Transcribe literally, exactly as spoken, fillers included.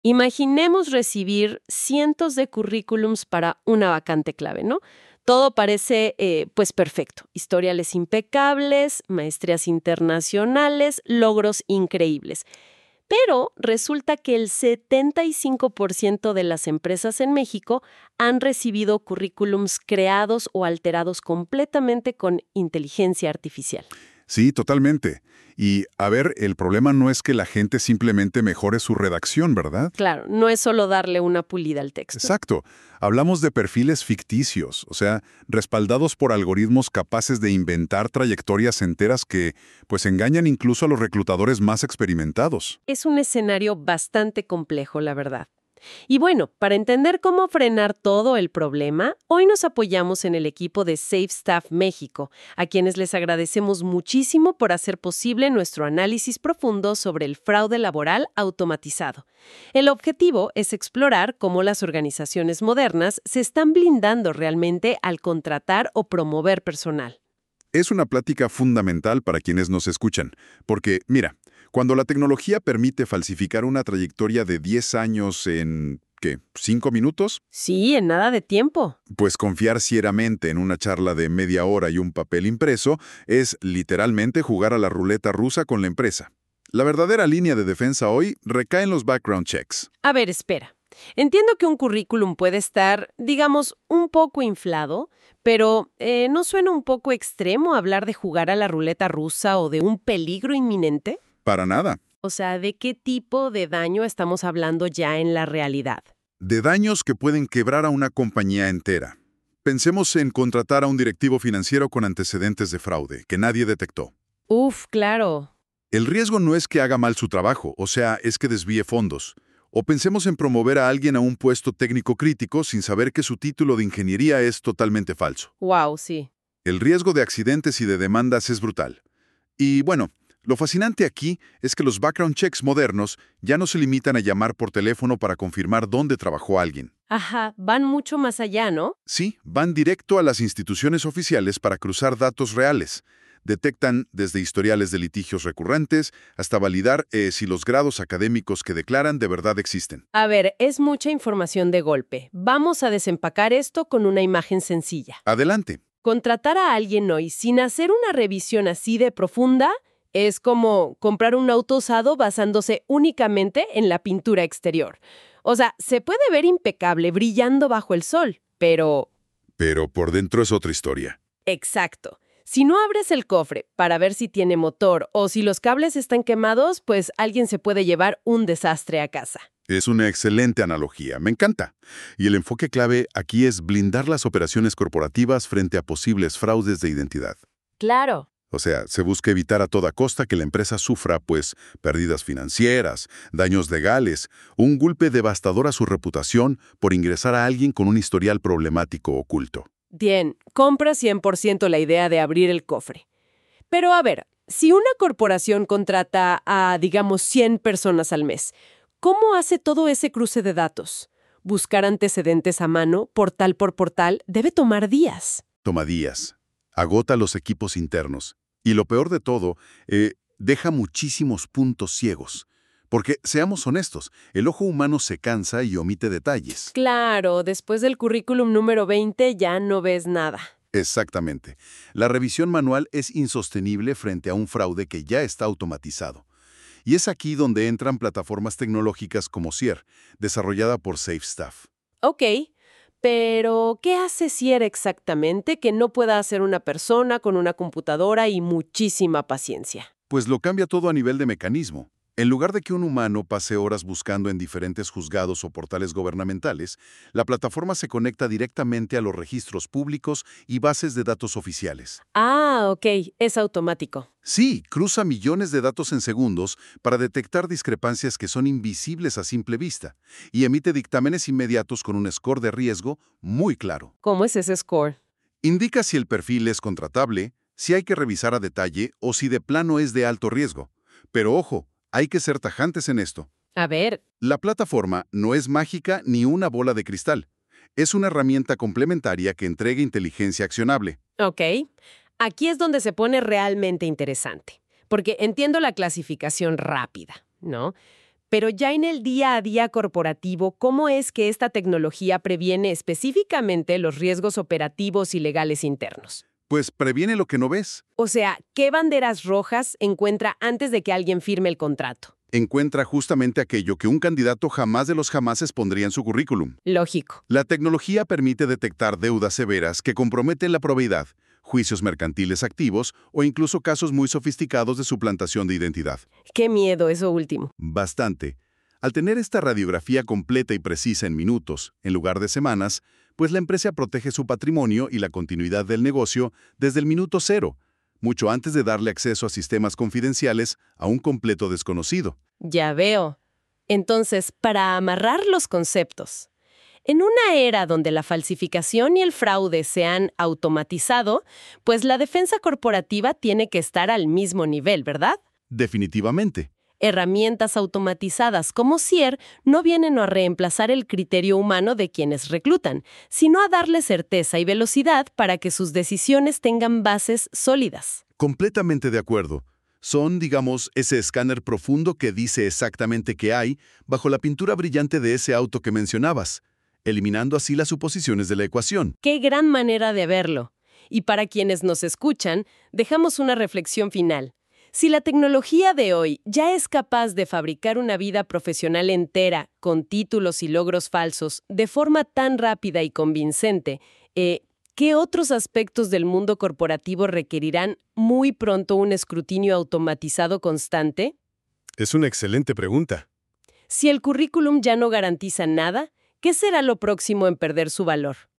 Imaginemos recibir cientos de currículums para una vacante clave, ¿no? Todo parece, eh, pues, perfecto. Historiales impecables, maestrías internacionales, logros increíbles. Pero resulta que el setenta y cinco por ciento de las empresas en México han recibido currículums creados o alterados completamente con inteligencia artificial. Sí, totalmente. Y, a ver, el problema no es que la gente simplemente mejore su redacción, ¿verdad? Claro, no es solo darle una pulida al texto. Exacto. Hablamos de perfiles ficticios, o sea, respaldados por algoritmos capaces de inventar trayectorias enteras que, pues, engañan incluso a los reclutadores más experimentados. Es un escenario bastante complejo, la verdad. Y bueno, para entender cómo frenar todo el problema, hoy nos apoyamos en el equipo de SafeStaff México, a quienes les agradecemos muchísimo por hacer posible nuestro análisis profundo sobre el fraude laboral automatizado. El objetivo es explorar cómo las organizaciones modernas se están blindando realmente al contratar o promover personal. Es una plática fundamental para quienes nos escuchan, porque, mira, cuando la tecnología permite falsificar una trayectoria de diez años en, ¿qué?, cinco minutos, Sí, en nada de tiempo. pues confiar ciegamente en una charla de media hora y un papel impreso es literalmente jugar a la ruleta rusa con la empresa. La verdadera línea de defensa hoy recae en los background checks. A ver, espera. Entiendo que un currículum puede estar, digamos, un poco inflado, pero eh, ¿no suena un poco extremo hablar de jugar a la ruleta rusa o de un peligro inminente? Para nada. O sea, ¿de qué tipo de daño estamos hablando ya en la realidad? De daños que pueden quebrar a una compañía entera. Pensemos en contratar a un directivo financiero con antecedentes de fraude, que nadie detectó. Uf, claro. El riesgo no es que haga mal su trabajo, o sea, es que desvíe fondos. O pensemos en promover a alguien a un puesto técnico crítico sin saber que su título de ingeniería es totalmente falso. Wow, sí. El riesgo de accidentes y de demandas es brutal. Y bueno, lo fascinante aquí es que los background checks modernos ya no se limitan a llamar por teléfono para confirmar dónde trabajó alguien. Ajá, van mucho más allá, ¿no? Sí, van directo a las instituciones oficiales para cruzar datos reales. Detectan desde historiales de litigios recurrentes hasta validar eh, si los grados académicos que declaran de verdad existen. A ver, es mucha información de golpe. Vamos a desempacar esto con una imagen sencilla. Adelante. Contratar a alguien hoy sin hacer una revisión así de profunda es como comprar un auto usado basándose únicamente en la pintura exterior. O sea, se puede ver impecable brillando bajo el sol, pero... Pero por dentro es otra historia. Exacto. Si no abres el cofre para ver si tiene motor o si los cables están quemados, pues alguien se puede llevar un desastre a casa. Es una excelente analogía, me encanta. Y el enfoque clave aquí es blindar las operaciones corporativas frente a posibles fraudes de identidad. Claro. O sea, se busca evitar a toda costa que la empresa sufra, pues, pérdidas financieras, daños legales, un golpe devastador a su reputación por ingresar a alguien con un historial problemático oculto. Bien, compra cien por ciento la idea de abrir el cofre. Pero a ver, si una corporación contrata a, digamos, cien personas al mes, ¿cómo hace todo ese cruce de datos? Buscar antecedentes a mano, portal por portal, debe tomar días. Toma días, agota los equipos internos y lo peor de todo, eh, deja muchísimos puntos ciegos. Porque, seamos honestos, el ojo humano se cansa y omite detalles. Claro, después del currículum número veinte ya no ves nada. Exactamente. La revisión manual es insostenible frente a un fraude que ya está automatizado. Y es aquí donde entran plataformas tecnológicas como Cier, desarrollada por SafeStaff. Ok, pero ¿qué hace Cier exactamente que no pueda hacer una persona con una computadora y muchísima paciencia? Pues lo cambia todo a nivel de mecanismo. En lugar de que un humano pase horas buscando en diferentes juzgados o portales gubernamentales, la plataforma se conecta directamente a los registros públicos y bases de datos oficiales. Ah, ok, es automático. Sí, cruza millones de datos en segundos para detectar discrepancias que son invisibles a simple vista y emite dictámenes inmediatos con un score de riesgo muy claro. ¿Cómo es ese score? Indica si el perfil es contratable, si hay que revisar a detalle o si de plano es de alto riesgo. Pero ojo, hay que ser tajantes en esto. A ver, La plataforma no es mágica ni una bola de cristal. Es una herramienta complementaria que entrega inteligencia accionable. ok. Aquí es donde se pone realmente interesante, porque entiendo la clasificación rápida, ¿no? Pero ya en el día a día corporativo, ¿cómo es que esta tecnología previene específicamente los riesgos operativos y legales internos? Pues previene lo que no ves. O sea, ¿qué banderas rojas encuentra antes de que alguien firme el contrato? Encuentra justamente aquello que un candidato jamás de los jamases pondría en su currículum. Lógico. La tecnología permite detectar deudas severas que comprometen la probidad, juicios mercantiles activos o incluso casos muy sofisticados de suplantación de identidad. Qué miedo eso último. Bastante. Al tener esta radiografía completa y precisa en minutos, en lugar de semanas, pues la empresa protege su patrimonio y la continuidad del negocio desde el minuto cero, mucho antes de darle acceso a sistemas confidenciales a un completo desconocido. Ya veo. Entonces, para amarrar los conceptos, en una era donde la falsificación y el fraude se han automatizado, pues la defensa corporativa tiene que estar al mismo nivel, ¿verdad? Definitivamente. Herramientas automatizadas como C I E R no vienen a reemplazar el criterio humano de quienes reclutan, sino a darle certeza y velocidad para que sus decisiones tengan bases sólidas. Completamente de acuerdo. Son, digamos, ese escáner profundo que dice exactamente qué hay bajo la pintura brillante de ese auto que mencionabas, eliminando así las suposiciones de la ecuación. ¡Qué gran manera de verlo! Y para quienes nos escuchan, dejamos una reflexión final. Si la tecnología de hoy ya es capaz de fabricar una vida profesional entera con títulos y logros falsos de forma tan rápida y convincente, eh, ¿qué otros aspectos del mundo corporativo requerirán muy pronto un escrutinio automatizado constante? Es una excelente pregunta. Si el currículum ya no garantiza nada, ¿qué será lo próximo en perder su valor?